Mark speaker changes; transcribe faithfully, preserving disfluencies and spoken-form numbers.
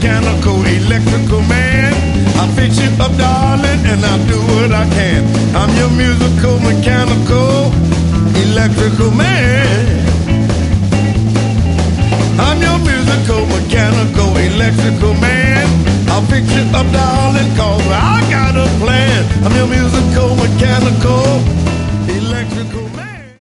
Speaker 1: mechanical, electrical man. I fix you up, darling, and I do what I can. I'm your musical, mechanical, electrical man.